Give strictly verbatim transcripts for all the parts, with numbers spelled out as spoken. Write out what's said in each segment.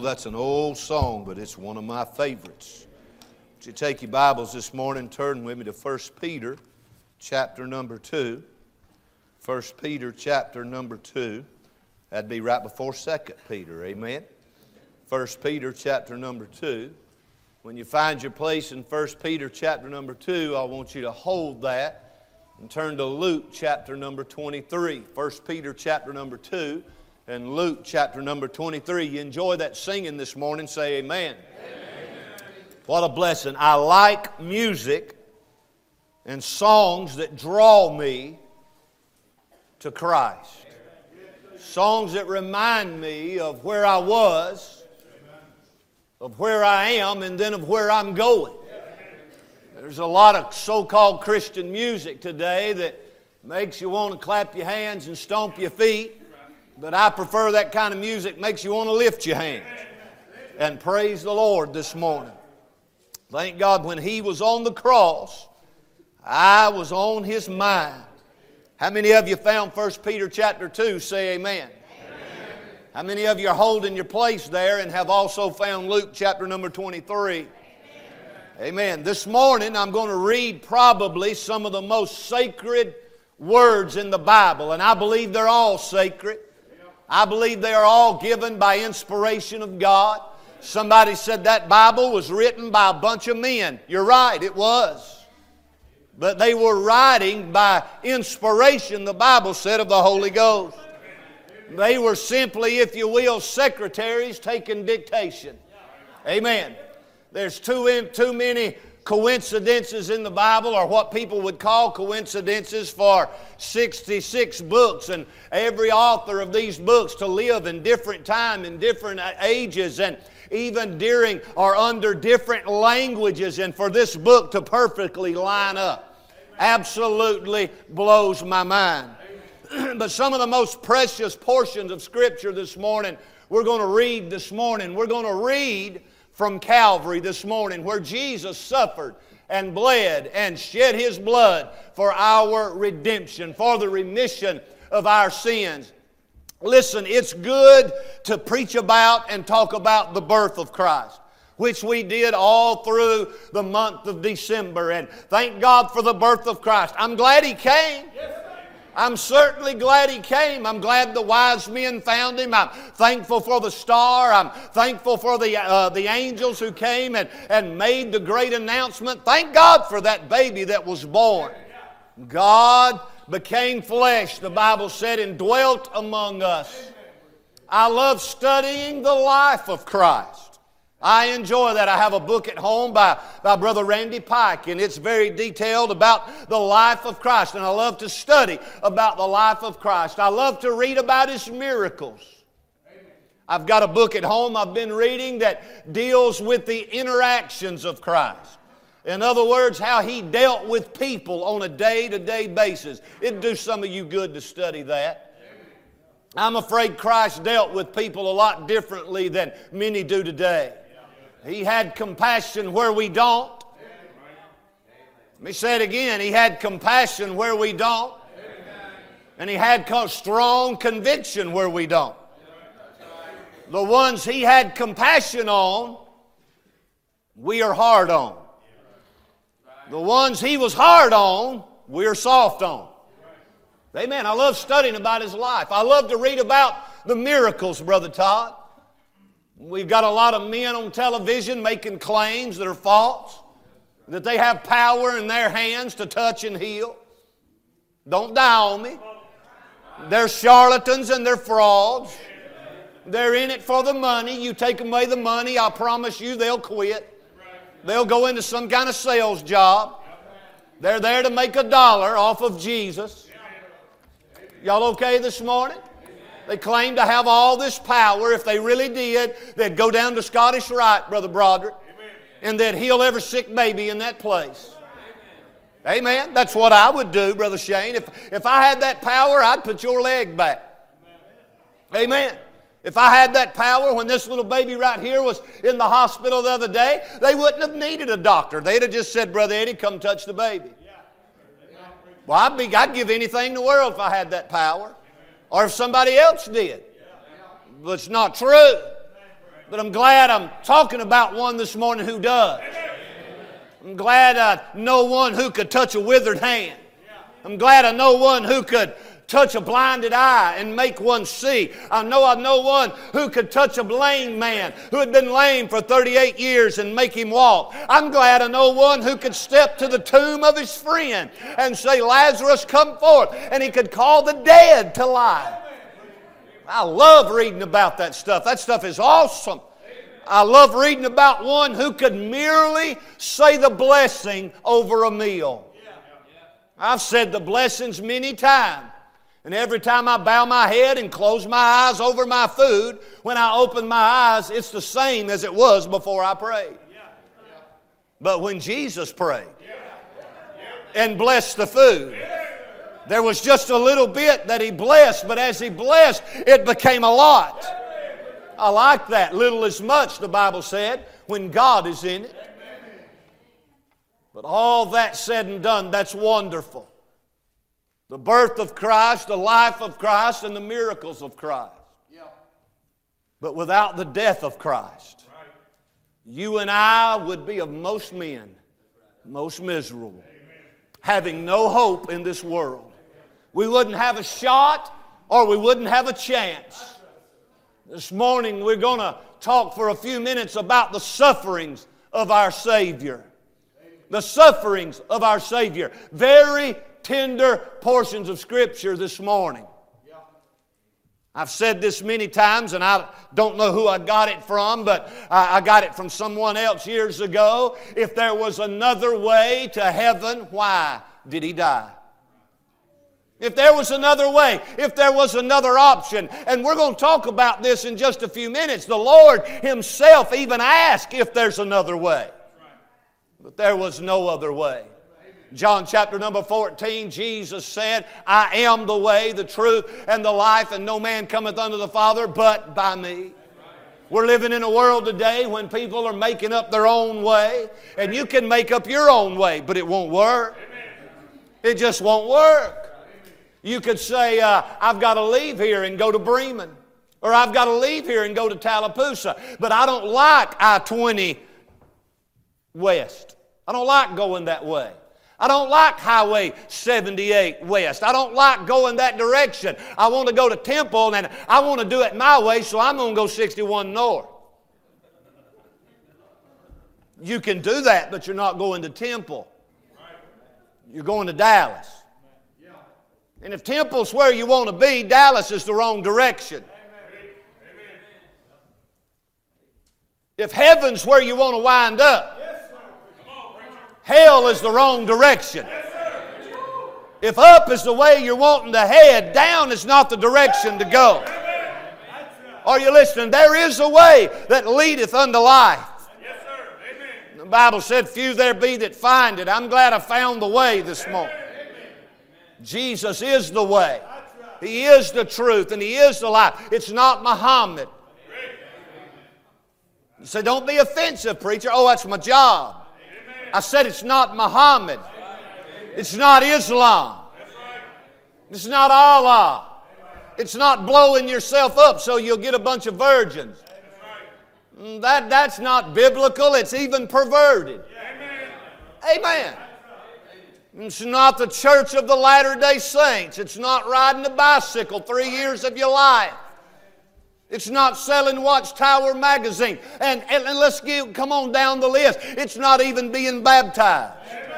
that's an old song, but it's one of my favorites. Would you take your Bibles this morning, turn with me to First Peter chapter number two. First Peter chapter number two. That'd be right before Second Peter, amen? First Peter chapter number two. When you find your place in First Peter chapter number two, I want you to hold that and turn to Luke chapter number twenty-three. First Peter chapter number two and Luke chapter number twenty-three. You enjoy that singing this morning, say amen. Amen. What a blessing. I like music and songs that draw me to Christ. Songs that remind me of where I was, of where I am, and then of where I'm going. There's a lot of so-called Christian music today that makes you want to clap your hands and stomp your feet, but I prefer that kind of music that makes you want to lift your hands and praise the Lord this morning. Thank God when He was on the cross, I was on His mind. How many of you found First Peter chapter two? Say amen. Amen. How many of you are holding your place there and have also found Luke chapter number twenty-three? Amen. Amen. This morning I'm going to read probably some of the most sacred words in the Bible, and I believe they're all sacred. I believe they are all given by inspiration of God. Somebody said that Bible was written by a bunch of men. You're right, it was. But they were writing by inspiration, the Bible said, of the Holy Ghost. They were simply, if you will, secretaries taking dictation. Amen. There's too, too many coincidences in the Bible, or what people would call coincidences, for sixty-six books, and every author of these books to live in different time, in different ages, and even during or under different languages, and for this book to perfectly line up absolutely blows my mind. But some of the most precious portions of Scripture this morning we're going to read this morning. We're going to read from Calvary this morning, where Jesus suffered and bled and shed His blood for our redemption, for the remission of our sins. Listen, it's good to preach about and talk about the birth of Christ, which we did all through the month of December. And thank God for the birth of Christ. I'm glad He came. I'm certainly glad He came. I'm glad the wise men found Him. I'm thankful for the star. I'm thankful for the, uh, the angels who came and, and made the great announcement. Thank God for that baby that was born. God became flesh, the Bible said, and dwelt among us. I love studying the life of Christ. I enjoy that. I have a book at home by, by Brother Randy Pike, and it's very detailed about the life of Christ, and I love to study about the life of Christ. I love to read about His miracles. I've got a book at home I've been reading that deals with the interactions of Christ. In other words, how He dealt with people on a day-to-day basis. It'd do some of you good to study that. I'm afraid Christ dealt with people a lot differently than many do today. He had compassion where we don't. Let me say it again. He had compassion where we don't. And He had strong conviction where we don't. The ones He had compassion on, we are hard on. The ones He was hard on, we are soft on. Amen. I love studying about His life. I love to read about the miracles, Brother Todd. We've got a lot of men on television making claims that are false, that they have power in their hands to touch and heal. Don't die on me. They're charlatans and they're frauds. They're in it for the money. You take away the money, I promise you they'll quit. They'll go into some kind of sales job. They're there to make a dollar off of Jesus. Y'all okay this morning? They claim to have all this power. If they really did, they'd go down to Scottish Rite, Brother Broderick, and they'd heal every sick baby in that place. Amen. That's what I would do, Brother Shane. If, if I had that power, I'd put your leg back. Amen. If I had that power, when this little baby right here was in the hospital the other day, they wouldn't have needed a doctor. They'd have just said, Brother Eddie, come touch the baby. Well, I'd, be, I'd give anything in the world if I had that power. Or if somebody else did. But it's not true. But I'm glad I'm talking about one this morning who does. I'm glad I know one who could touch a withered hand. I'm glad I know one who could touch a blinded eye and make one see. I know I know one who could touch a lame man who had been lame for thirty-eight years and make him walk. I'm glad I know one who could step to the tomb of his friend and say, Lazarus, come forth. And he could call the dead to life. I love reading about that stuff. That stuff is awesome. I love reading about one who could merely say the blessing over a meal. I've said the blessings many times. And every time I bow my head and close my eyes over my food, when I open my eyes, it's the same as it was before I prayed. But when Jesus prayed and blessed the food, there was just a little bit that He blessed, but as He blessed, it became a lot. I like that. Little is much, the Bible said, when God is in it. But all that said and done, that's wonderful. The birth of Christ, the life of Christ, and the miracles of Christ. But without the death of Christ, you and I would be of most men, most miserable, having no hope in this world. We wouldn't have a shot, or we wouldn't have a chance. This morning we're going to talk for a few minutes about the sufferings of our Savior. The sufferings of our Savior. Very tender portions of Scripture this morning. I've said this many times, and I don't know who I got it from, but I got it from someone else years ago. If there was another way to heaven, why did He die? If there was another way, if there was another option, and we're going to talk about this in just a few minutes. The Lord Himself even asked if there's another way. But there was no other way. John chapter number fourteen, Jesus said, I am the way, the truth, and the life, and no man cometh unto the Father but by me. We're living in a world today when people are making up their own way, and you can make up your own way, but it won't work. It just won't work. You could say, uh, I've got to leave here and go to Bremen. Or I've got to leave here and go to Tallapoosa. But I don't like I twenty west. I don't like going that way. I don't like Highway seventy-eight west. I don't like going that direction. I want to go to Temple, and I want to do it my way, so I'm going to go sixty-one north. You can do that, but you're not going to Temple. You're going to Dallas. And if Temple's where you want to be, Dallas is the wrong direction. If heaven's where you want to wind up, hell is the wrong direction. If up is the way you're wanting to head, down is not the direction to go. Are you listening? There is a way that leadeth unto life. The Bible said, few there be that find it. I'm glad I found the way this morning. Jesus is the way. He is the truth, and He is the life. It's not Muhammad. You say, don't be offensive, preacher. Oh, that's my job. I said it's not Muhammad. It's not Islam. It's not Allah. It's not blowing yourself up so you'll get a bunch of virgins. That, that's not biblical. It's even perverted. Amen. It's not the Church of the Latter-day Saints. It's not riding a bicycle three years of your life. It's not selling Watchtower magazine. And, and, and let's get, come on down the list. It's not even being baptized.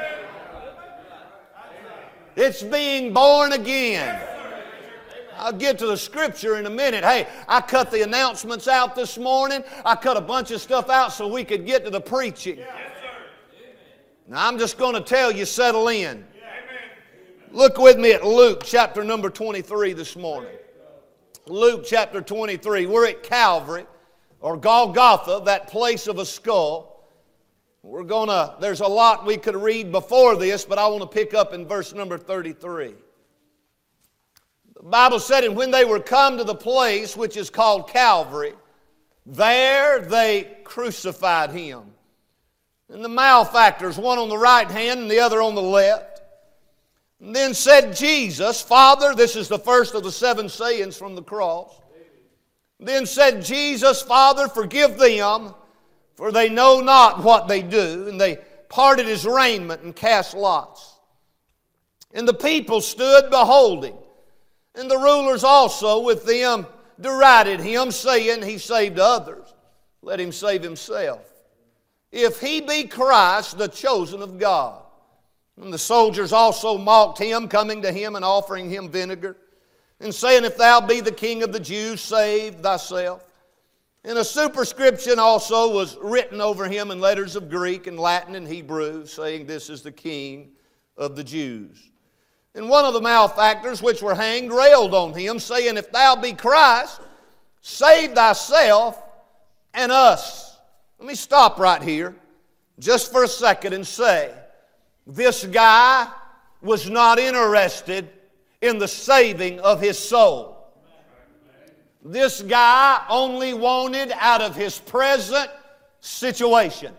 It's being born again. I'll get to the Scripture in a minute. Hey, I cut the announcements out this morning. I cut a bunch of stuff out so we could get to the preaching. Now, I'm just going to tell you, settle in. Look with me at Luke chapter number twenty-three this morning. Luke chapter twenty-three. We're at Calvary, or Golgotha, that place of a skull. We're going to, there's a lot we could read before this, but I want to pick up in verse number thirty-three. The Bible said, and when they were come to the place which is called Calvary, there they crucified Him. And the malefactors, one on the right hand and the other on the left. And then said Jesus, Father, this is the first of the seven sayings from the cross, Then said Jesus, Father, forgive them, for they know not what they do. And they parted his raiment and cast lots. And the people stood beholding. And the rulers also with them derided him, saying, He saved others. Let him save himself. If he be Christ, the chosen of God. And the soldiers also mocked him, coming to him and offering him vinegar, and saying, If thou be the King of the Jews, save thyself. And a superscription also was written over him in letters of Greek and Latin and Hebrew, saying, This is the King of the Jews. And one of the malefactors which were hanged railed on him, saying, If thou be Christ, save thyself and us. Let me stop right here just for a second and say, this guy was not interested in the saving of his soul. This guy only wanted out of his present situation.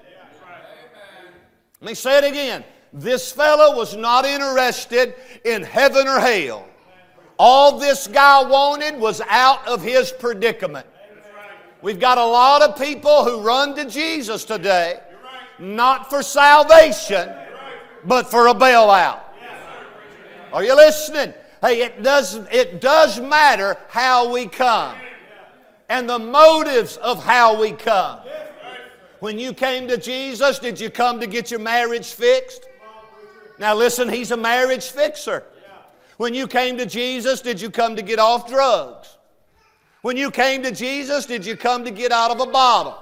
Let me say it again. This fellow was not interested in heaven or hell. All this guy wanted was out of his predicament. We've got a lot of people who run to Jesus today, not for salvation, but for a bailout. Are you listening? Hey, it does, it does matter how we come and the motives of how we come. When you came to Jesus, did you come to get your marriage fixed? Now listen, He's a marriage fixer. When you came to Jesus, did you come to get off drugs? When you came to Jesus, did you come to get out of a bottle?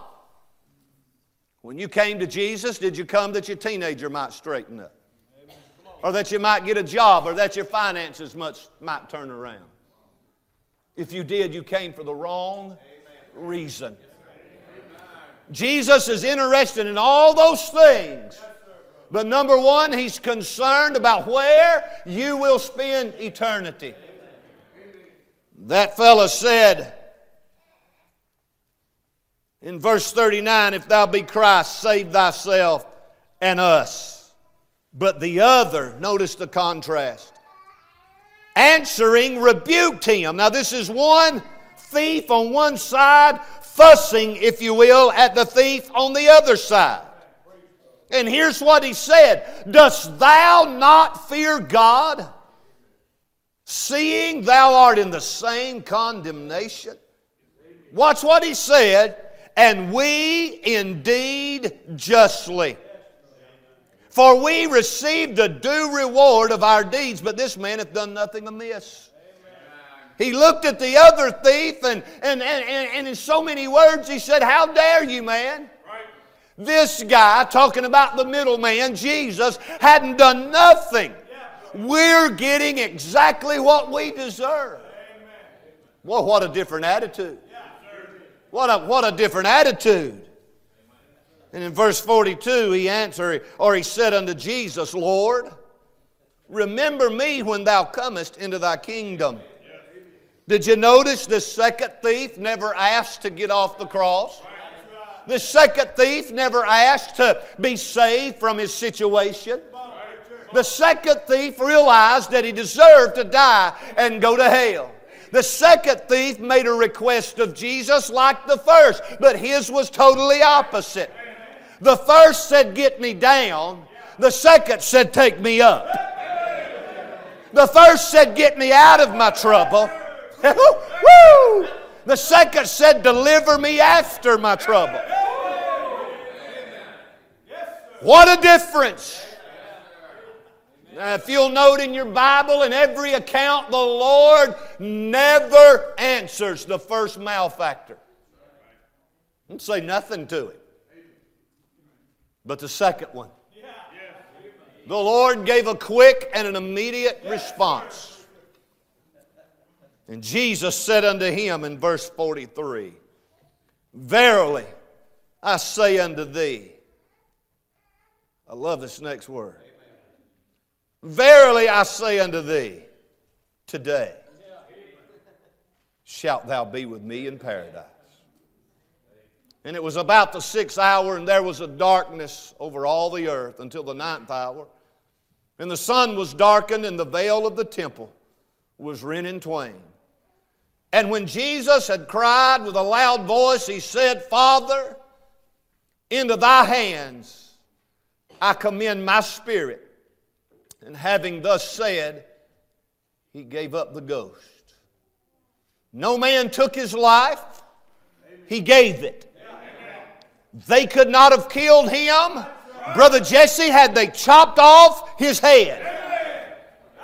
When you came to Jesus, did you come that your teenager might straighten up? Or that you might get a job, or that your finances much, might turn around? If you did, you came for the wrong reason. Jesus is interested in all those things. But number one, He's concerned about where you will spend eternity. That fellow said in verse thirty-nine, If thou be Christ, save thyself and us. But the other, notice the contrast, answering rebuked him. Now this is one thief on one side, fussing, if you will, at the thief on the other side. And here's what he said, Dost thou not fear God, seeing thou art in the same condemnation? Watch what he said, And we indeed justly. For we received the due reward of our deeds, but this man hath done nothing amiss. He looked at the other thief, and, and, and, and in so many words he said, How dare you, man? This guy, talking about the middleman, Jesus, hadn't done nothing. We're getting exactly what we deserve. Well, what a different attitude. What a, what a different attitude. And in verse forty-two, he answered, or he said unto Jesus, Lord, remember me when thou comest into thy kingdom. Did you notice the second thief never asked to get off the cross? The second thief never asked to be saved from his situation. The second thief realized that he deserved to die and go to hell. The second thief made a request of Jesus like the first, but his was totally opposite. The first said, Get me down. The second said, Take me up. The first said, Get me out of my trouble. Woo! The second said, Deliver me after my trouble. What a difference. Now, if you'll note in your Bible, in every account, the Lord never answers the first malefactor. Don't say nothing to him. But the second one, the Lord gave a quick and an immediate response. And Jesus said unto him in verse forty-three, Verily I say unto thee, I love this next word. Verily I say unto thee, today shalt thou be with me in paradise. And it was about the sixth hour, and there was a darkness over all the earth until the ninth hour. And the sun was darkened, and the veil of the temple was rent in twain. And when Jesus had cried with a loud voice, He said, Father, into Thy hands I commend my spirit. And having thus said, He gave up the ghost. No man took His life. He gave it. They could not have killed Him, Brother Jesse, had they chopped off His head.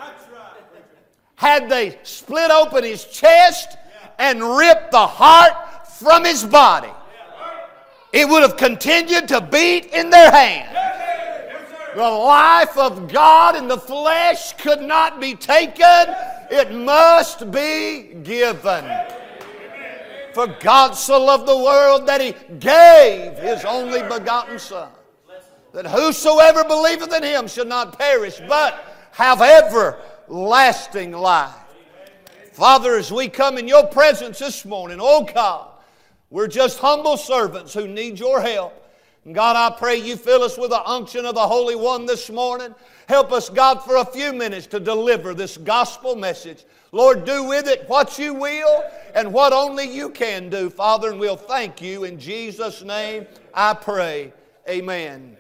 Had they split open His chest and ripped the heart from His body, it would have continued to beat in their hand. The life of God in the flesh could not be taken. It must be given. For God so loved the world that He gave His only begotten Son, that whosoever believeth in Him should not perish, but have everlasting life. Father, as we come in Your presence this morning, oh God, we're just humble servants who need Your help. And God, I pray You fill us with the unction of the Holy One this morning. Help us, God, for a few minutes to deliver this gospel message. Lord, do with it what You will and what only You can do, Father, and we'll thank You. In Jesus' name I pray. Amen.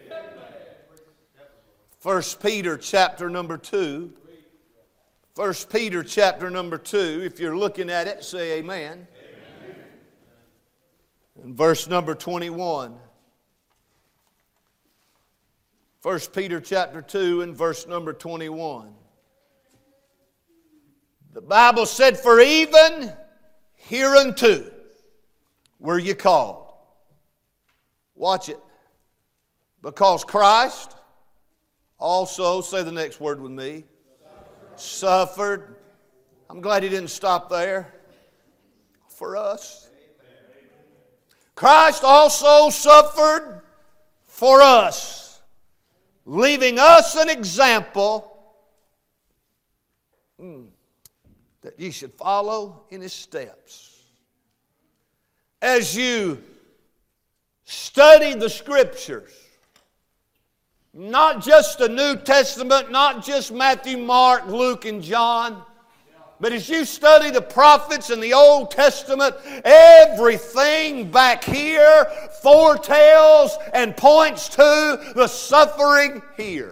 First Peter chapter number two. First Peter chapter number two. If you're looking at it, say amen. Amen. And verse number twenty-one. First Peter chapter two and verse number twenty-one. The Bible said, for even hereunto were ye called. Watch it. Because Christ also, say the next word with me, suffered. I'm glad He didn't stop there. For us. Christ also suffered for us, leaving us an example mm, that ye should follow in His steps. As you study the Scriptures, not just the New Testament, not just Matthew, Mark, Luke, and John, but as you study the prophets in the Old Testament, everything back here foretells and points to the suffering here.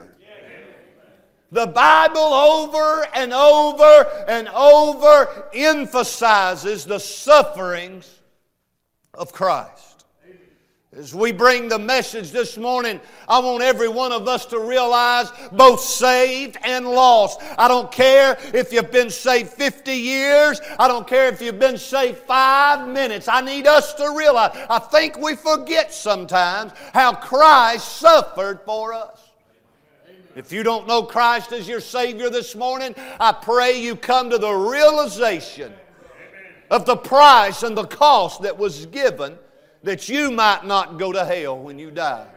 The Bible over and over and over emphasizes the sufferings of Christ. As we bring the message this morning, I want every one of us to realize both saved and lost. I don't care if you've been saved fifty years. I don't care if you've been saved five minutes. I need us to realize, I think we forget sometimes how Christ suffered for us. If you don't know Christ as your Savior this morning, I pray you come to the realization of the price and the cost that was given that you might not go to hell when you die.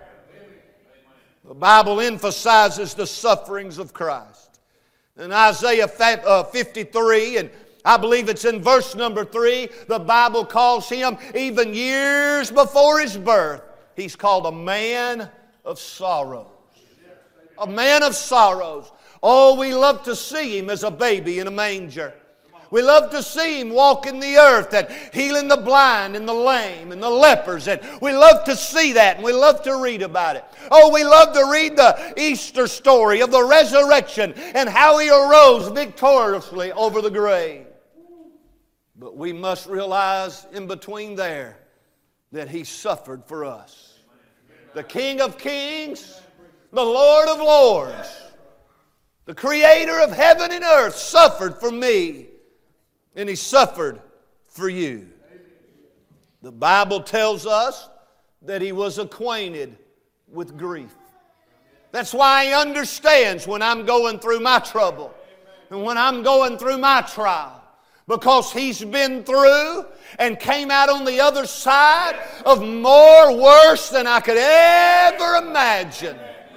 The Bible emphasizes the sufferings of Christ. In Isaiah fifty-three, and I believe it's in verse number three, the Bible calls Him, even years before His birth, He's called a man of sorrows. A man of sorrows. Oh, we love to see Him as a baby in a manger. We love to see Him walking the earth and healing the blind and the lame and the lepers. And we love to see that and we love to read about it. Oh, we love to read the Easter story of the resurrection and how He arose victoriously over the grave. But we must realize in between there that He suffered for us. The King of Kings, the Lord of Lords, the Creator of heaven and earth suffered for me. And He suffered for you. The Bible tells us that He was acquainted with grief. That's why He understands when I'm going through my trouble and when I'm going through my trial. Because He's been through and came out on the other side of more worse than I could ever imagine.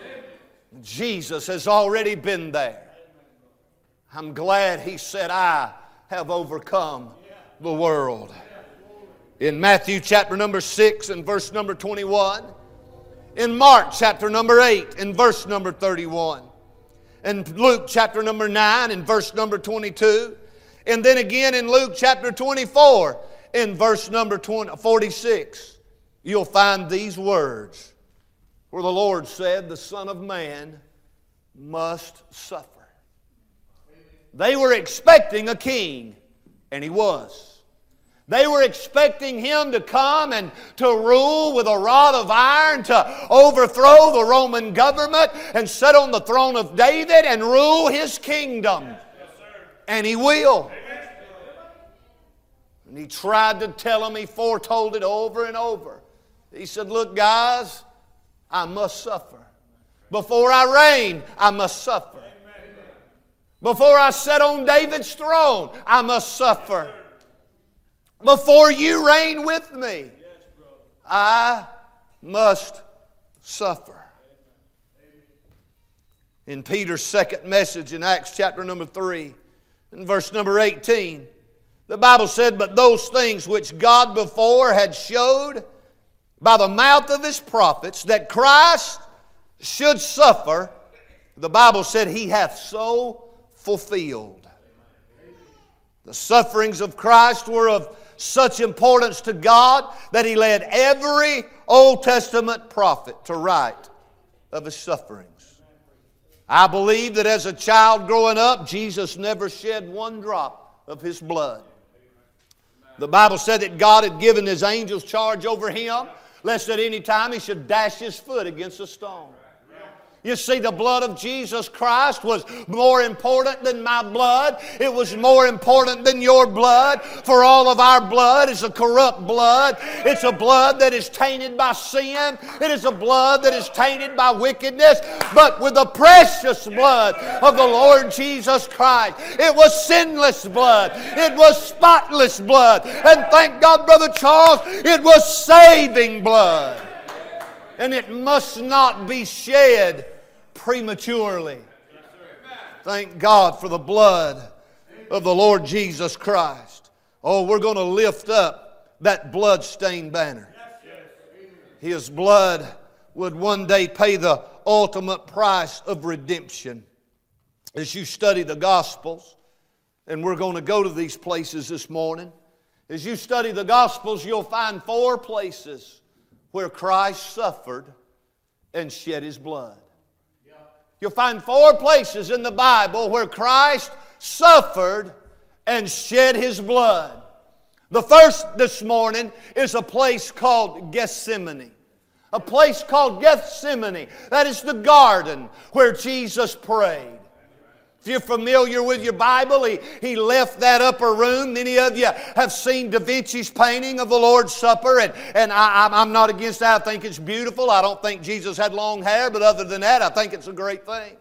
Jesus has already been there. I'm glad He said, I have overcome the world. In Matthew chapter number six and verse number twenty-one. In Mark chapter number eight and verse number thirty-one. In Luke chapter number nine and verse number twenty-two. And then again in Luke chapter twenty-four, in verse number forty-six, you'll find these words where the Lord said, the Son of Man must suffer. They were expecting a king, and He was. They were expecting Him to come and to rule with a rod of iron, to overthrow the Roman government and sit on the throne of David and rule His kingdom. Yes, and He will. Amen. And He tried to tell them, He foretold it over and over. He said, look guys, I must suffer. Before I reign, I must suffer. Before I sit on David's throne, I must suffer. Before you reign with me, I must suffer. In Peter's second message in Acts chapter number three, in verse number eighteen, the Bible said, but those things which God before had showed by the mouth of His prophets, that Christ should suffer, the Bible said He hath so fulfilled. The sufferings of Christ were of such importance to God that He led every Old Testament prophet to write of His sufferings. I believe that as a child growing up, Jesus never shed one drop of His blood. The Bible said that God had given His angels charge over Him, lest at any time He should dash His foot against a stone. You see, the blood of Jesus Christ was more important than my blood. It was more important than your blood. For all of our blood is a corrupt blood. It's a blood that is tainted by sin. It is a blood that is tainted by wickedness. But with the precious blood of the Lord Jesus Christ, it was sinless blood. It was spotless blood. And thank God, Brother Charles, it was saving blood. And it must not be shed prematurely. Thank God for the blood of the Lord Jesus Christ. Oh, we're going to lift up that blood-stained banner. His blood would one day pay the ultimate price of redemption. As you study the Gospels, and we're going to go to these places this morning, as you study the Gospels, you'll find four places where Christ suffered and shed His blood. You'll find four places in the Bible where Christ suffered and shed His blood. The first this morning is a place called Gethsemane. A place called Gethsemane. That is the garden where Jesus prayed. If you're familiar with your Bible, he, he left that upper room. Many of you have seen Da Vinci's painting of the Lord's Supper, and, and I, I'm not against that. I think it's beautiful. I don't think Jesus had long hair, but other than that, I think it's a great thing.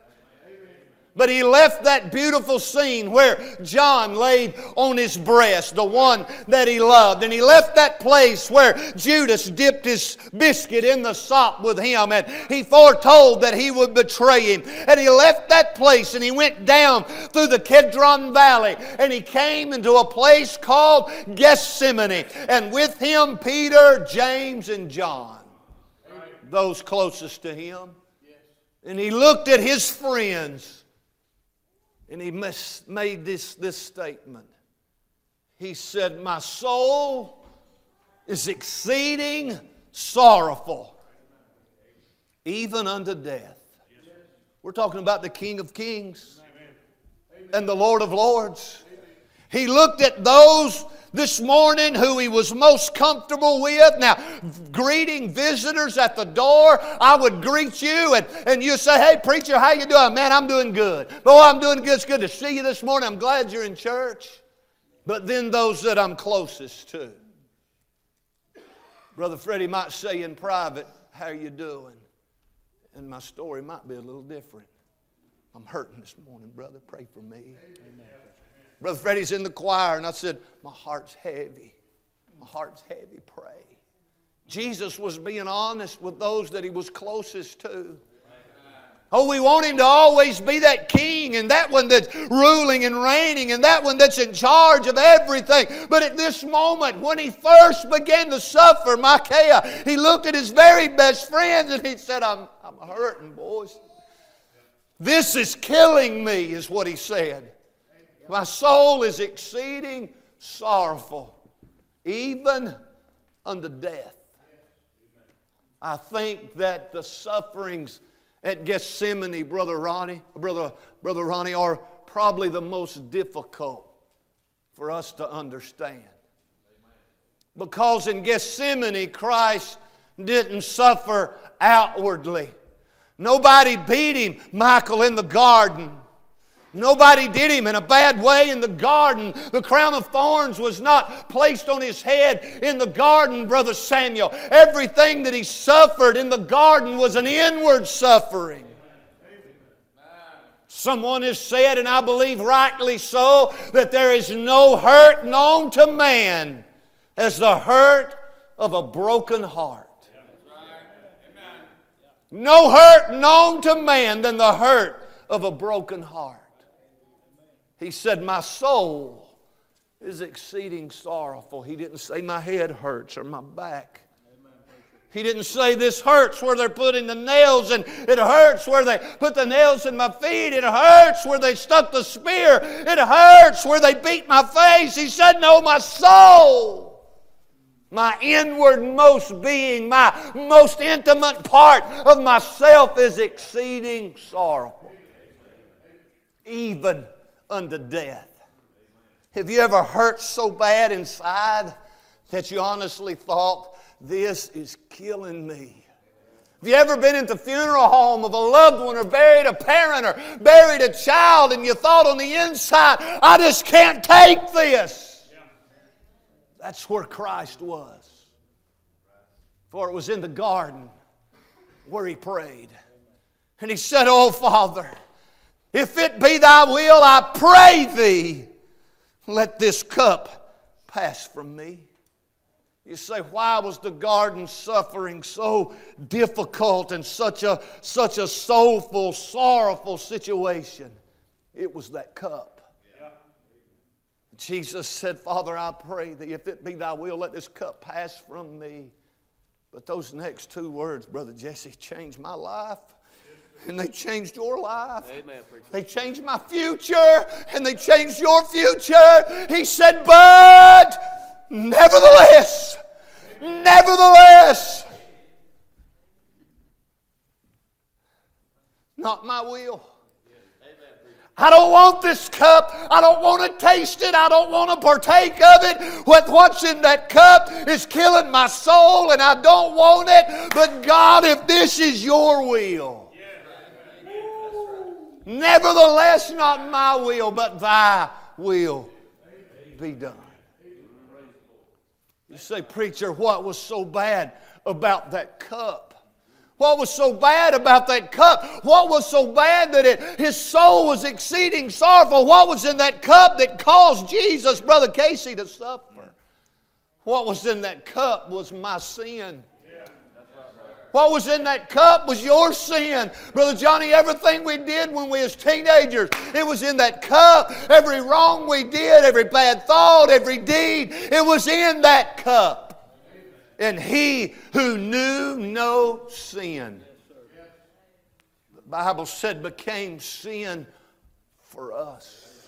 But he left that beautiful scene where John laid on his breast, the one that he loved. And he left that place where Judas dipped his biscuit in the sop with him. And he foretold that he would betray him. And he left that place and he went down through the Kedron Valley. And he came into a place called Gethsemane. And with him Peter, James, and John. Those closest to him. And he looked at his friends. And he made this, this statement. He said, my soul is exceeding sorrowful, even unto death. We're talking about the King of Kings and the Lord of Lords. He looked at those this morning who he was most comfortable with. Now, greeting visitors at the door, I would greet you and, and you say, hey, preacher, how you doing? Man, I'm doing good. Boy, I'm doing good. It's good to see you this morning. I'm glad you're in church. But then those that I'm closest to. Brother Freddie might say in private, how you doing? And my story might be a little different. I'm hurting this morning, brother. Pray for me. Amen. Brother Freddie's in the choir, and I said, my heart's heavy. My heart's heavy. Pray. Jesus was being honest with those that he was closest to. Oh, we want him to always be that king and that one that's ruling and reigning and that one that's in charge of everything. But at this moment, when he first began to suffer, Micaiah, he looked at his very best friends and he said, I'm, I'm hurting, boys. This is killing me, is what he said. My soul is exceeding sorrowful, even unto death. I think that the sufferings at Gethsemane, Brother Ronnie, Brother, Brother Ronnie, are probably the most difficult for us to understand. Because in Gethsemane, Christ didn't suffer outwardly. Nobody beat him, Michael, in the garden. Nobody did him in a bad way in the garden. The crown of thorns was not placed on his head in the garden, Brother Samuel. Everything that he suffered in the garden was an inward suffering. Someone has said, and I believe rightly so, that there is no hurt known to man as the hurt of a broken heart. No hurt known to man than the hurt of a broken heart. He said, my soul is exceeding sorrowful. He didn't say my head hurts or my back. He didn't say this hurts where they're putting the nails, and it hurts where they put the nails in my feet. It hurts where they stuck the spear. It hurts where they beat my face. He said, no, my soul, my inwardmost being, my most intimate part of myself is exceeding sorrowful, even unto death. Have you ever hurt so bad inside that you honestly thought, this is killing me? Have you ever been at the funeral home of a loved one or buried a parent or buried a child and you thought on the inside, I just can't take this? That's where Christ was. For it was in the garden where He prayed. And He said, oh Father, if it be Thy will, I pray Thee, let this cup pass from me. You say, why was the garden suffering so difficult and such a, such a soulful, sorrowful situation? It was that cup. Yeah. Jesus said, Father, I pray Thee, if it be Thy will, let this cup pass from me. But those next two words, Brother Jesse, changed my life. And they changed your life. Amen, they changed my future. And they changed your future. He said, but nevertheless, nevertheless, not my will. I don't want this cup. I don't want to taste it. I don't want to partake of it. What, what's in that cup is killing my soul, and I don't want it. But God, if this is your will, nevertheless, not my will, but Thy will be done. You say, preacher, what was so bad about that cup? What was so bad about that cup? What was so bad that it, his soul was exceeding sorrowful? What was in that cup that caused Jesus, Brother Casey, to suffer? What was in that cup was my sin. What was in that cup was your sin. Brother Johnny, everything we did when we was teenagers, it was in that cup. Every wrong we did, every bad thought, every deed, it was in that cup. And He who knew no sin, the Bible said, became sin for us.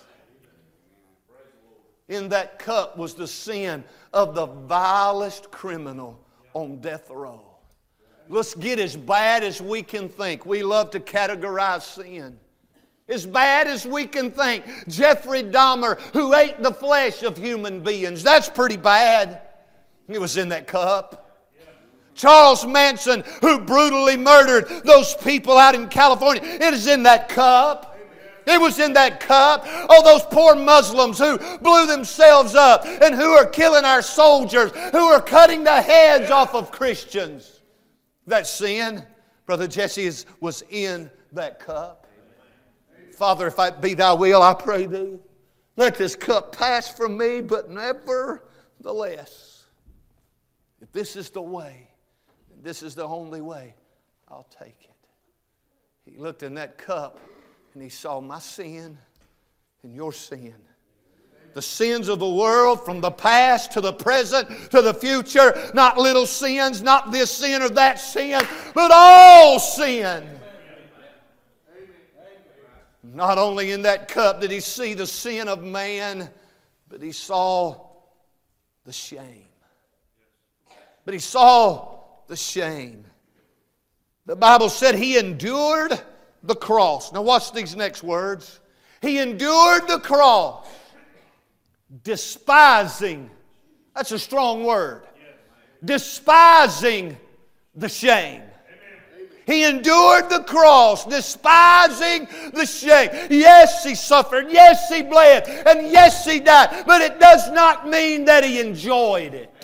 In that cup was the sin of the vilest criminal on death row. Let's get as bad as we can think. We love to categorize sin. As bad as we can think. Jeffrey Dahmer, who ate the flesh of human beings. That's pretty bad. It was in that cup. Charles Manson, who brutally murdered those people out in California. It is in that cup. It was in that cup. Oh, those poor Muslims who blew themselves up and who are killing our soldiers, who are cutting the heads off of Christians. That sin, Brother Jesse, is, was in that cup. Father, if it be Thy will, I pray Thee, let this cup pass from me, but nevertheless, if this is the way, and this is the only way, I'll take it. He looked in that cup and He saw my sin and your sin. The sins of the world from the past to the present to the future. Not little sins, not this sin or that sin, but all sin. Not only in that cup did he see the sin of man, but he saw the shame. But he saw the shame. The Bible said he endured the cross. Now watch these next words. He endured the cross, despising, that's a strong word, despising the shame. He endured the cross, despising the shame. Yes, he suffered. Yes, he bled. And yes, he died. But it does not mean that he enjoyed it.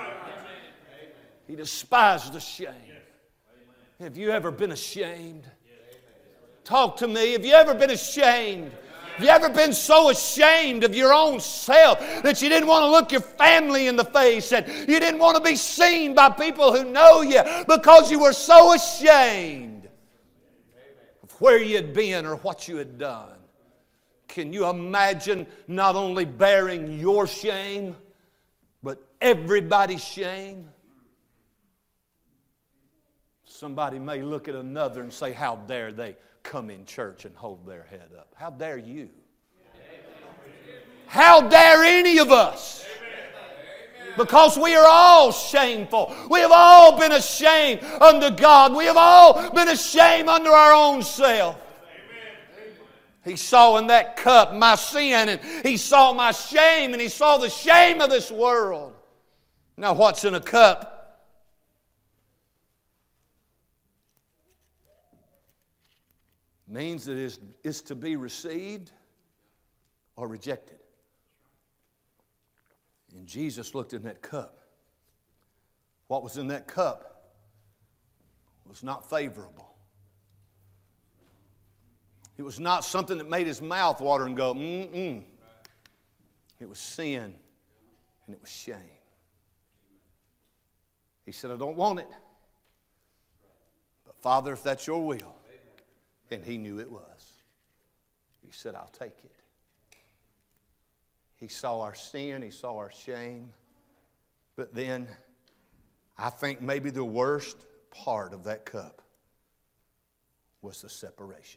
He despised the shame. Have you ever been ashamed? Talk to me. Have you ever been ashamed? Have you ever been so ashamed of your own self that you didn't want to look your family in the face and you didn't want to be seen by people who know you because you were so ashamed of where you had been or what you had done? Can you imagine not only bearing your shame, but everybody's shame? Somebody may look at another and say, how dare they come in church and hold their head up? How dare you? How dare any of us? Because we are all shameful. We have all been ashamed unto God. We have all been ashamed unto our own self. He saw in that cup my sin, and he saw my shame, and he saw the shame of this world. Now what's in a cup? Means that it is to be received or rejected. And Jesus looked in that cup. What was in that cup was not favorable. It was not something that made his mouth water and go, mm-mm. It was sin and it was shame. He said, I don't want it. But Father, if that's your will. And he knew it was. He said, I'll take it. He saw our sin. He saw our shame. But then, I think maybe the worst part of that cup was the separation.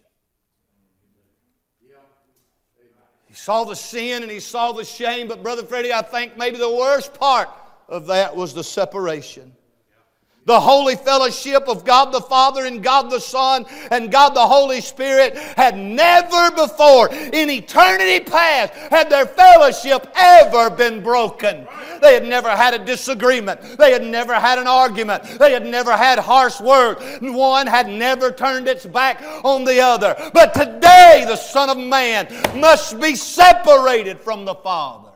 He saw the sin and he saw the shame. But Brother Freddie, I think maybe the worst part of that was the separation. The holy fellowship of God the Father and God the Son and God the Holy Spirit had never before, in eternity past, had their fellowship ever been broken. They had never had a disagreement. They had never had an argument. They had never had harsh words. One had never turned its back on the other. But today the Son of Man must be separated from the Father.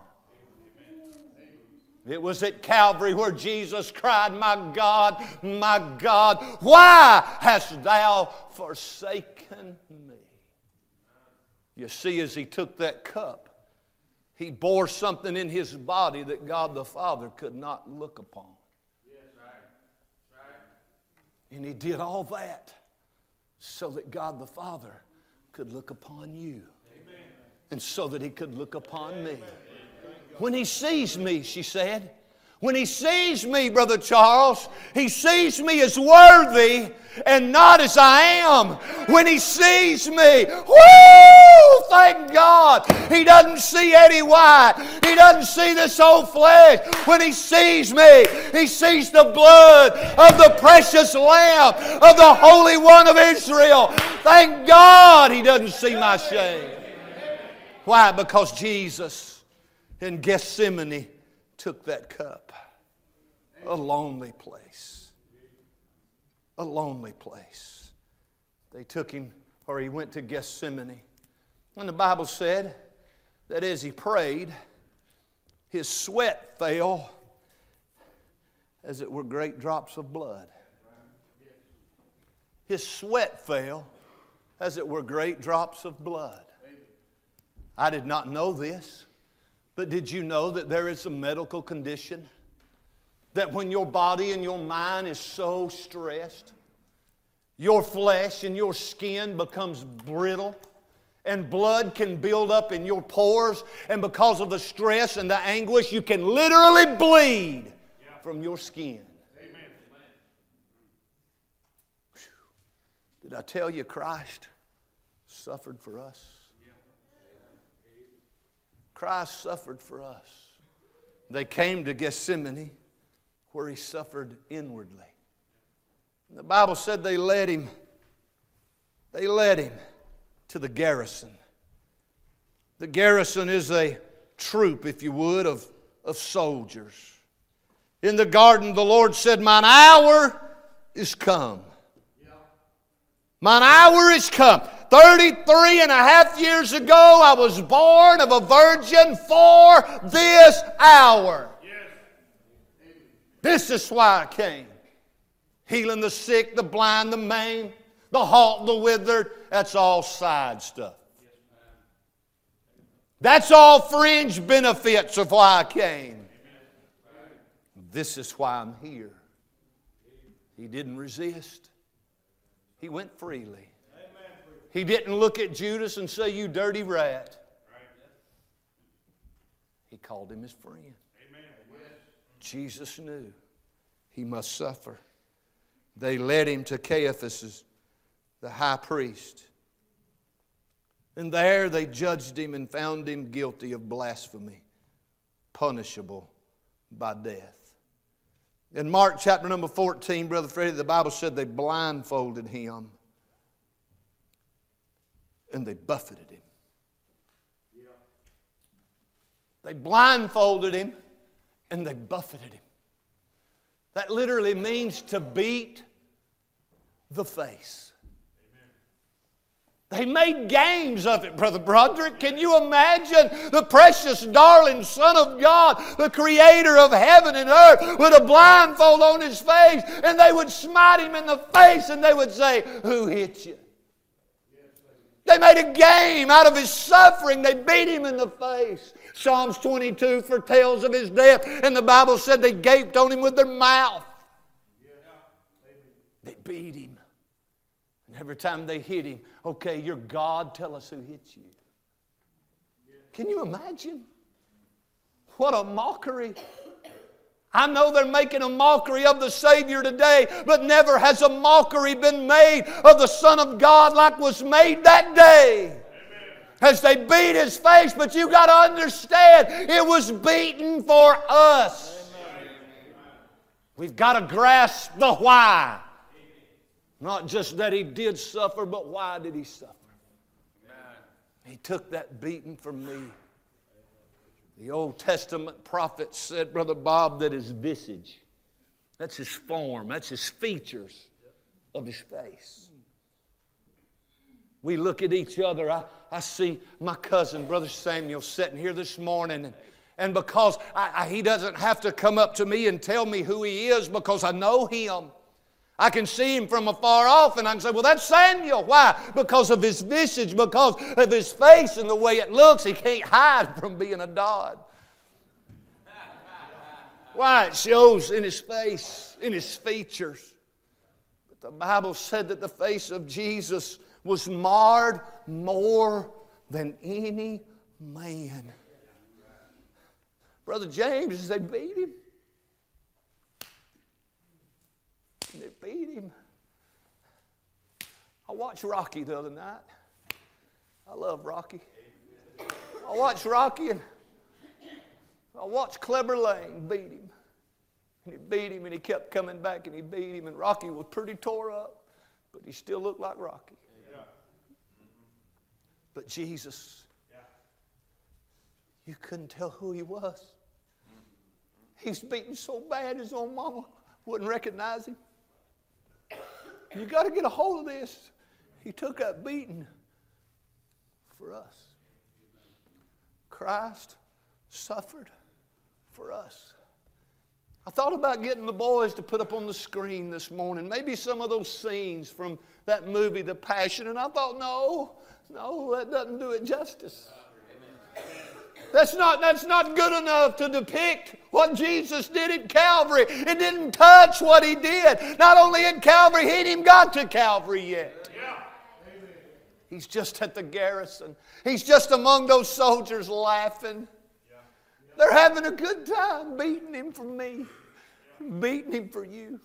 It was at Calvary where Jesus cried, my God, my God, why hast thou forsaken me? You see, as he took that cup, he bore something in his body that God the Father could not look upon. And he did all that so that God the Father could look upon you. And so that he could look upon me. When he sees me, she said, when he sees me, Brother Charles, he sees me as worthy and not as I am. When he sees me, whoo, thank God, he doesn't see Eddie White. He doesn't see this old flesh. When he sees me, he sees the blood of the precious Lamb of the Holy One of Israel. Thank God he doesn't see my shame. Why? Because Jesus in Gethsemane took that cup. A lonely place. A lonely place. They took him, or he went to Gethsemane. And the Bible said that as he prayed, his sweat fell as it were great drops of blood. His sweat fell as it were great drops of blood. I did not know this. But did you know that there is a medical condition that when your body and your mind is so stressed, your flesh and your skin becomes brittle and blood can build up in your pores, and because of the stress and the anguish, you can literally bleed from your skin. Amen. Did I tell you Christ suffered for us. Christ suffered for us. They came to Gethsemane where he suffered inwardly. The Bible said they led him. They led him to the garrison. The garrison is a troop, if you would, of, of soldiers. In the garden, the Lord said, "Mine hour is come. Mine hour is come." Thirty-three and a half years ago, I was born of a virgin for this hour. This is why I came. Healing the sick, the blind, the maimed, the halt, the withered. That's all side stuff. That's all fringe benefits of why I came. This is why I'm here. He didn't resist. He went freely. He didn't look at Judas and say, "You dirty rat." He called him his friend. Jesus knew he must suffer. They led him to Caiaphas, the high priest. And there they judged him and found him guilty of blasphemy, punishable by death. In Mark chapter number fourteen, Brother Freddie, the Bible said they blindfolded him and they buffeted him. They blindfolded him and they buffeted him. That literally means to beat the face. They made games of it, Brother Broderick. Can you imagine the precious, darling Son of God, the Creator of heaven and earth, with a blindfold on his face, and they would smite him in the face and they would say, "Who hit you?" They made a game out of his suffering. They beat him in the face. Psalms twenty-two foretells of his death, and the Bible said they gaped on him with their mouth. They beat him. And every time they hit him, "Okay, you're God, tell us who hit you." Can you imagine? What a mockery. I know they're making a mockery of the Savior today, but never has a mockery been made of the Son of God like was made that day. Amen. As they beat his face, but you got to understand, it was beaten for us. Amen. We've got to grasp the why. Not just that he did suffer, but why did he suffer? Amen. He took that beating for me. The Old Testament prophet said, Brother Bob, that his visage, that's his form, that's his features of his face. We look at each other. I, I see my cousin, Brother Samuel, sitting here this morning. And, and because I, I, he doesn't have to come up to me and tell me who he is because I know him. I can see him from afar off and I can say, "Well, that's Samuel." Why? Because of his visage, because of his face and the way it looks. He can't hide from being a Dodd. Why? It shows in his face, in his features. But the Bible said that the face of Jesus was marred more than any man. Brother James, they beat him. They beat him. I watched Rocky the other night. I love Rocky. I watched Rocky and I watched Clubber Lang beat him. And he beat him and he kept coming back and he beat him. And Rocky was pretty tore up, but he still looked like Rocky. Yeah. But Jesus, yeah. You couldn't tell who he was. He's beaten so bad his own mama wouldn't recognize him. You got to get a hold of this. He took that beating for us. Christ suffered for us. I thought about getting the boys to put up on the screen this morning, maybe some of those scenes from that movie, The Passion, and I thought, no, no, that doesn't do it justice. That's not, that's not good enough to depict what Jesus did at Calvary. It didn't touch what he did. Not only at Calvary, he ain't even got to Calvary yet. Yeah. He's just at the garrison. He's just among those soldiers laughing. Yeah. Yeah. They're having a good time beating him for me, yeah. Beating him for you.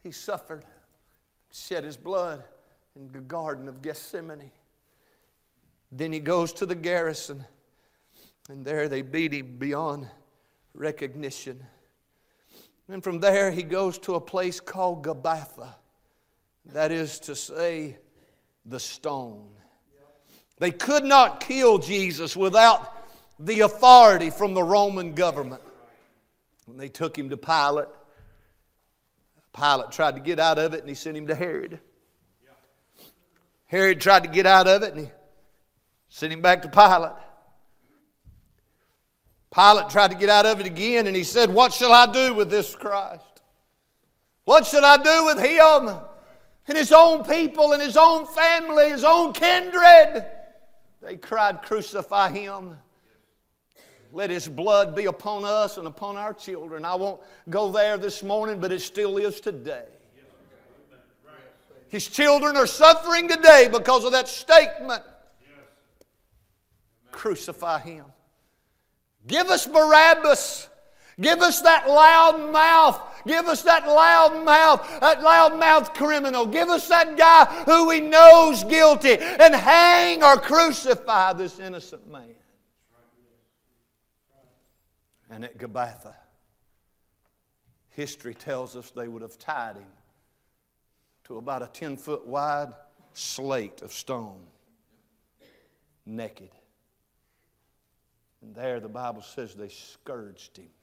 He suffered, shed His blood in the Garden of Gethsemane. Then He goes to the garrison, and there they beat Him beyond recognition. And from there He goes to a place called Gabbatha. That is to say, the stone. They could not kill Jesus without the authority from the Roman government. When they took Him to Pilate, Pilate tried to get out of it and he sent Him to Herod. Herod tried to get out of it and he sent Him back to Pilate. Pilate tried to get out of it again and he said, "What shall I do with this Christ? What should I do with Him?" And His own people and His own family, His own kindred, they cried, "Crucify Him. Let His blood be upon us and upon our children." I won't go there this morning, but it still is today. His children are suffering today because of that statement. Crucify Him. Give us Barabbas. Give us that loud mouth. Give us that loud mouth, that loud mouthed criminal. Give us that guy who we know's guilty, and hang or crucify this innocent man. And at Gabbatha, history tells us they would have tied Him to about a ten foot wide slate of stone, naked. And there the Bible says they scourged Him.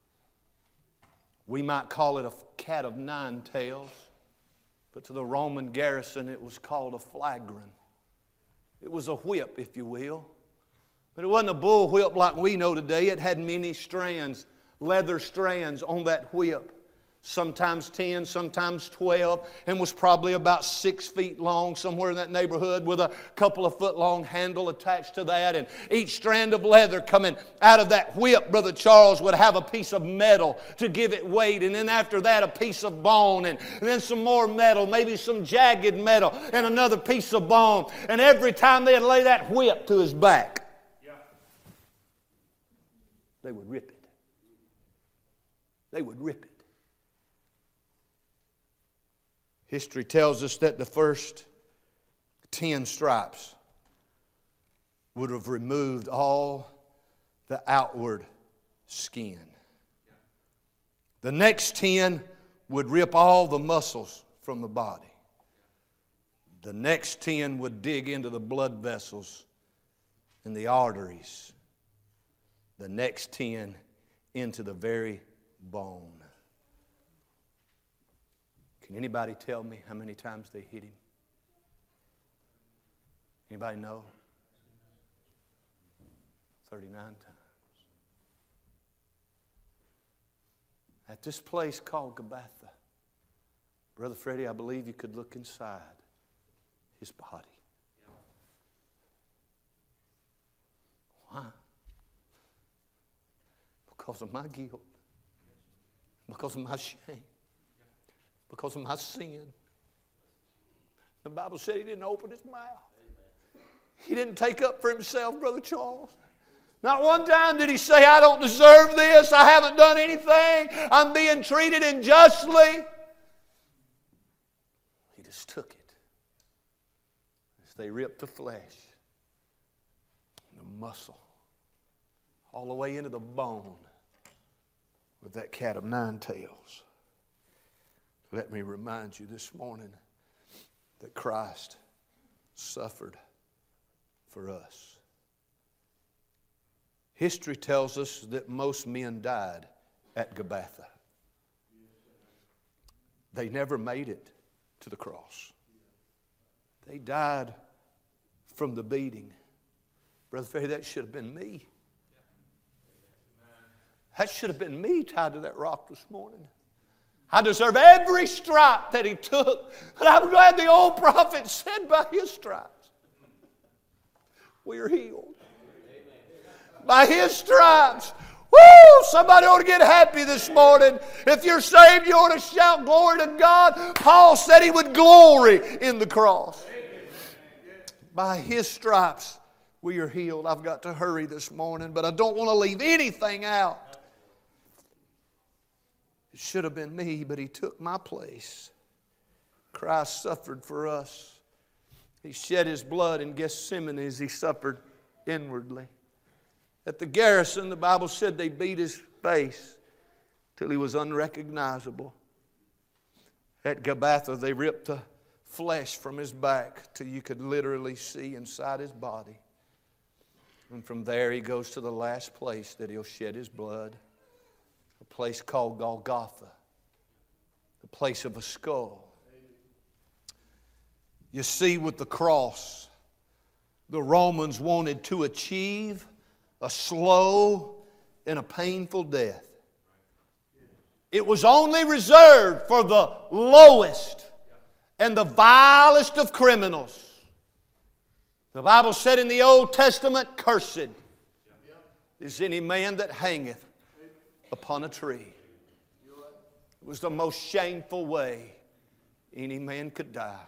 We might call it a cat of nine tails, but to the Roman garrison it was called a flagrum. It was a whip, if you will. But it wasn't a bull whip like we know today. It had many strands, leather strands on that whip. Sometimes ten, sometimes twelve, and was probably about six feet long, somewhere in that neighborhood, with a couple of foot long handle attached to that. And each strand of leather coming out of that whip, Brother Charles, would have a piece of metal to give it weight. And then after that, a piece of bone. And, and then some more metal, maybe some jagged metal, and another piece of bone. And every time they'd lay that whip to His back, yeah, they would rip it. They would rip it. History tells us that the first ten stripes would have removed all the outward skin. The next ten would rip all the muscles from the body. The next ten would dig into the blood vessels and the arteries. The next ten into the very bone. Can anybody tell me how many times they hit Him? Anybody know? thirty-nine times. At this place called Gabbatha, Brother Freddie, I believe you could look inside His body. Why? Because of my guilt. Because of my shame. Because of my sin. The Bible said He didn't open His mouth. He didn't take up for Himself, Brother Charles. Not one time did He say, "I don't deserve this. I haven't done anything. I'm being treated unjustly." He just took it. As they ripped the flesh, the muscle, all the way into the bone with that cat of nine tails. Let me remind you this morning that Christ suffered for us. History tells us that most men died at Gabbatha. They never made it to the cross. They died from the beating. Brother Ferry, that should have been me. That should have been me tied to that rock this morning. I deserve every stripe that He took. But I'm glad the old prophet said by His stripes we are healed. By His stripes. Woo! Somebody ought to get happy this morning. If you're saved, you ought to shout glory to God. Paul said he would glory in the cross. By His stripes we are healed. I've got to hurry this morning, but I don't want to leave anything out. It should have been me, but He took my place. Christ suffered for us. He shed His blood in Gethsemane as He suffered inwardly. At the garrison, the Bible said they beat His face till He was unrecognizable. At Gabbatha, they ripped the flesh from His back till you could literally see inside His body. And from there He goes to the last place that He'll shed His blood, a place called Golgotha, the place of a skull. You see, with the cross, the Romans wanted to achieve a slow and a painful death. It was only reserved for the lowest and the vilest of criminals. The Bible said in the Old Testament, "Cursed is any man that hangeth upon a tree." It was the most shameful way any man could die.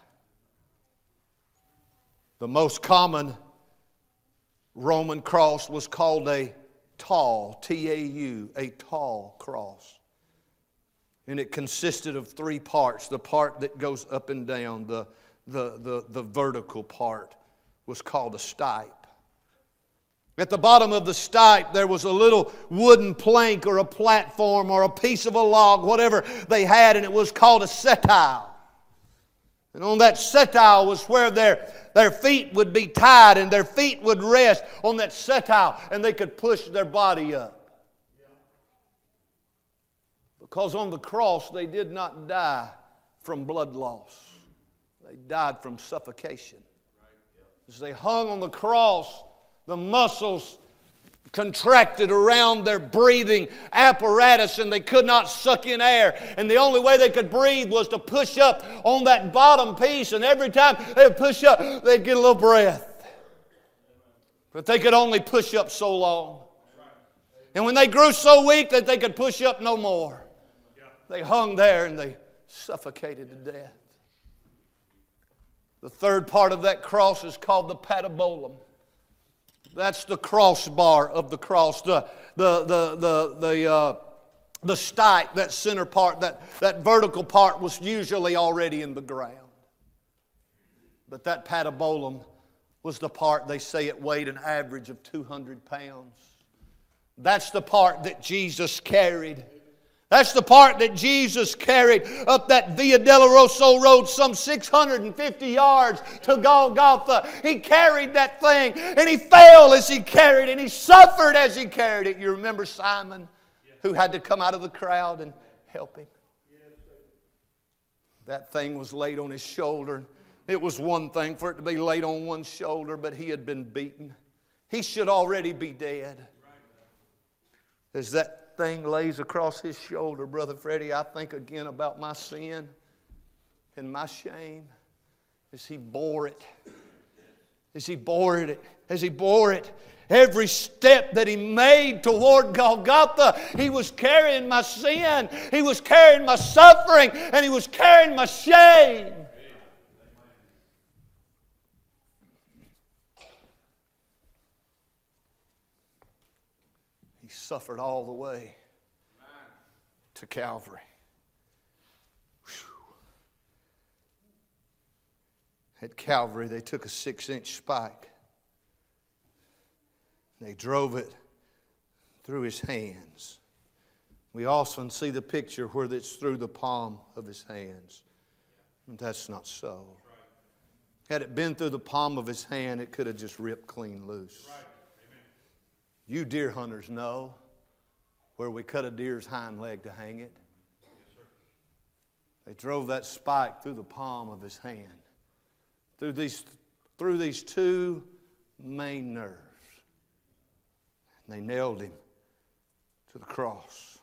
The most common Roman cross was called a tau, T A U, a tau cross. And it consisted of three parts. The part that goes up and down, the, the, the, the vertical part, was called a stipe. At the bottom of the stipe, there was a little wooden plank or a platform or a piece of a log, whatever they had, and it was called a setile. And on that setile was where their, their feet would be tied, and their feet would rest on that setile, and they could push their body up. Because on the cross, they did not die from blood loss. They died from suffocation. As they hung on the cross, the muscles contracted around their breathing apparatus, and they could not suck in air. And the only way they could breathe was to push up on that bottom piece. And every time they would push up, they'd get a little breath. But they could only push up so long. And when they grew so weak that they could push up no more, they hung there and they suffocated to death. The third part of that cross is called the patabolum. That's the crossbar of the cross, the the the the the uh, the stipe, that center part, that that vertical part was usually already in the ground. But that patabolum was the part, they say it weighed an average of two hundred pounds. That's the part that Jesus carried. That's the part that Jesus carried up that Via Dolorosa road some six hundred fifty yards to Golgotha. He carried that thing, and He fell as He carried it, and He suffered as He carried it. You remember Simon, who had to come out of the crowd and help Him? That thing was laid on His shoulder. It was one thing for it to be laid on one shoulder, but He had been beaten. He should already be dead. As that thing lays across His shoulder, Brother Freddie, I think again about my sin and my shame as He bore it. As He bore it, as He bore it, every step that He made toward Golgotha, He was carrying my sin, He was carrying my suffering, and He was carrying my shame. He suffered all the way to Calvary. Whew. At Calvary, they took a six-inch spike. They drove it through His hands. We often see the picture where it's through the palm of His hands. But that's not so. Had it been through the palm of His hand, it could have just ripped clean loose. You deer hunters know where we cut a deer's hind leg to hang it. They drove that spike through the palm of His hand, through these, through these two main nerves. And they nailed Him to the cross.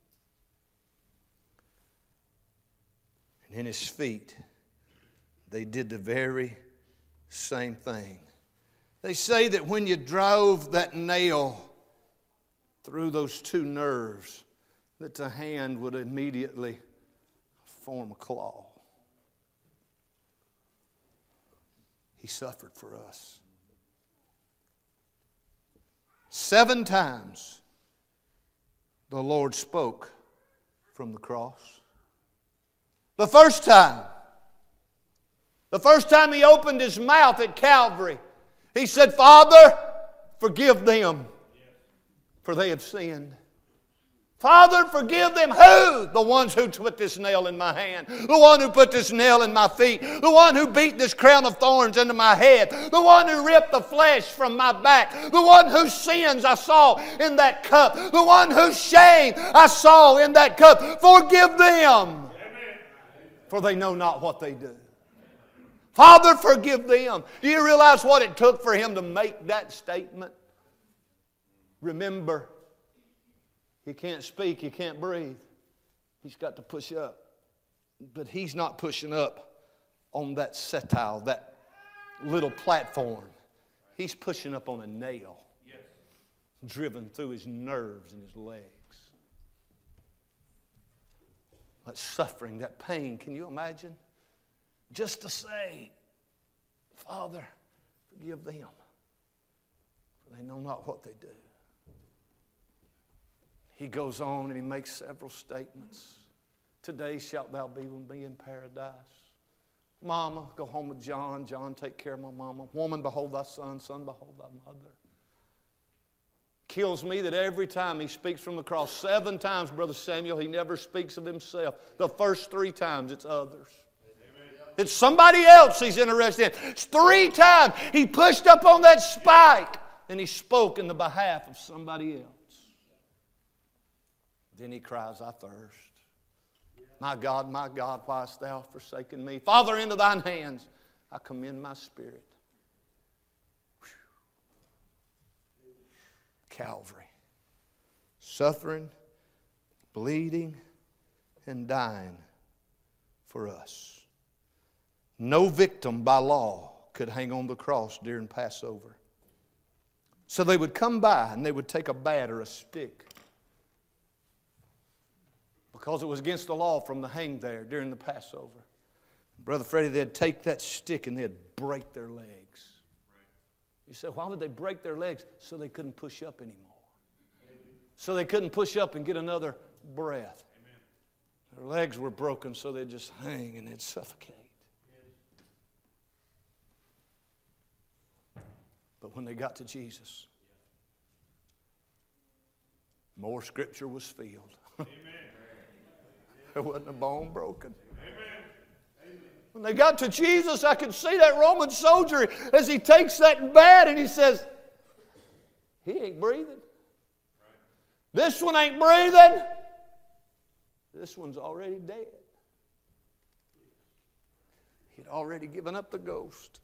And in His feet, they did the very same thing. They say that when you drove that nail through those two nerves, that the hand would immediately form a claw. He suffered for us. Seven times the Lord spoke from the cross. The first time, The first time He opened His mouth at Calvary, He said, Father, forgive them, for they have sinned. Father, forgive them. Who? The ones who put this nail in my hand. The one who put this nail in my feet. The one who beat this crown of thorns into my head. The one who ripped the flesh from my back. The one whose sins I saw in that cup. The one whose shame I saw in that cup. Forgive them, for they know not what they do. Father, forgive them. Do you realize what it took for Him to make that statement? Remember, He can't speak, He can't breathe. He's got to push up. But He's not pushing up on that setile, that little platform. He's pushing up on a nail, yes, driven through His nerves and His legs. That suffering, that pain, can you imagine? Just to say, Father, forgive them, for they know not what they do. He goes on and He makes several statements. Today shalt thou be with me in paradise. Mama, go home with John. John, take care of my mama. Woman, behold thy son. Son, behold thy mother. Kills me that every time He speaks from the cross, seven times, Brother Samuel, He never speaks of Himself. The first three times, it's others. It's somebody else He's interested in. It's three times He pushed up on that spike and He spoke in the behalf of somebody else. Then He cries, I thirst. My God, my God, why hast thou forsaken me? Father, into thine hands I commend my spirit. Whew. Calvary. Suffering, bleeding, and dying for us. No victim by law could hang on the cross during Passover. So they would come by and they would take a bat or a stick, because it was against the law for them to hang there during the Passover. Brother Freddie, they'd take that stick and they'd break their legs. You say, why would they break their legs? So they couldn't push up anymore. So they couldn't push up and get another breath. Their legs were broken, so they'd just hang and they'd suffocate. But when they got to Jesus, more Scripture was filled. There wasn't a bone broken. When they got to Jesus, I could see that Roman soldier as he takes that bat and he says, he ain't breathing. This one ain't breathing. This one's already dead. He'd already given up the ghost.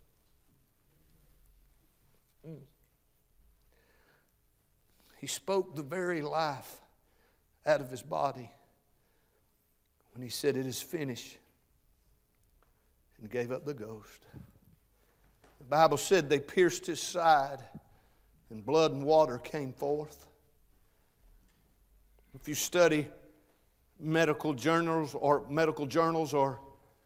He spoke the very life out of His body when He said, it is finished, and gave up the ghost. The Bible said they pierced His side, and blood and water came forth. If you study medical journals or medical journals or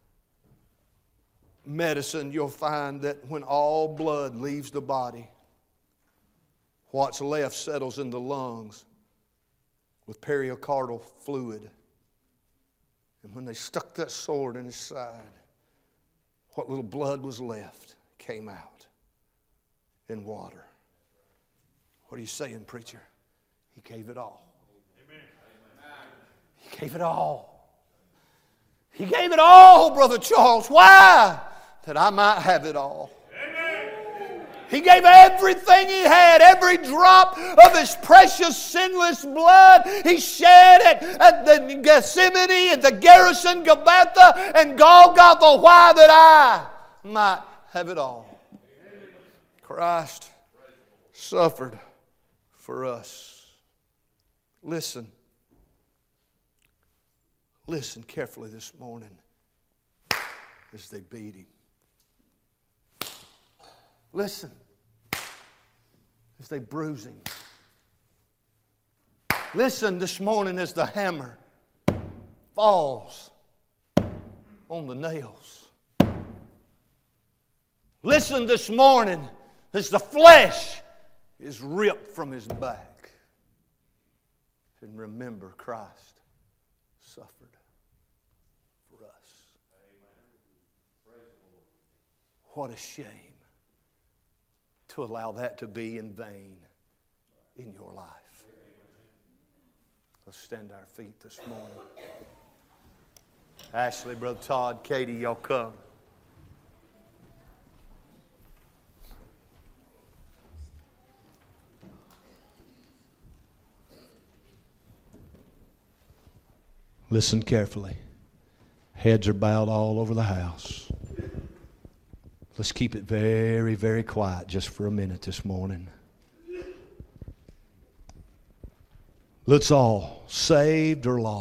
medicine, you'll find that when all blood leaves the body, what's left settles in the lungs with pericardial fluid. And when they stuck that sword in His side, what little blood was left came out in water. What are you saying, preacher? He gave it all. Amen. He gave it all. He gave it all, Brother Charles. Why? That I might have it all. He gave everything He had, every drop of His precious, sinless blood. He shed it at the Gethsemane, at the Garrison, Gabbatha, and Golgotha. Why? That I might have it all. Christ suffered for us. Listen. Listen carefully this morning as they beat Him. Listen as they bruise Him. Listen this morning as the hammer falls on the nails. Listen this morning as the flesh is ripped from His back. And remember, Christ suffered for us. What a shame to allow that to be in vain in your life. Let's stand to our feet this morning. Ashley, Brother Todd, Katie, y'all come. Listen carefully. Heads are bowed all over the house. Let's keep it very, very quiet just for a minute this morning. Let's all, saved or lost,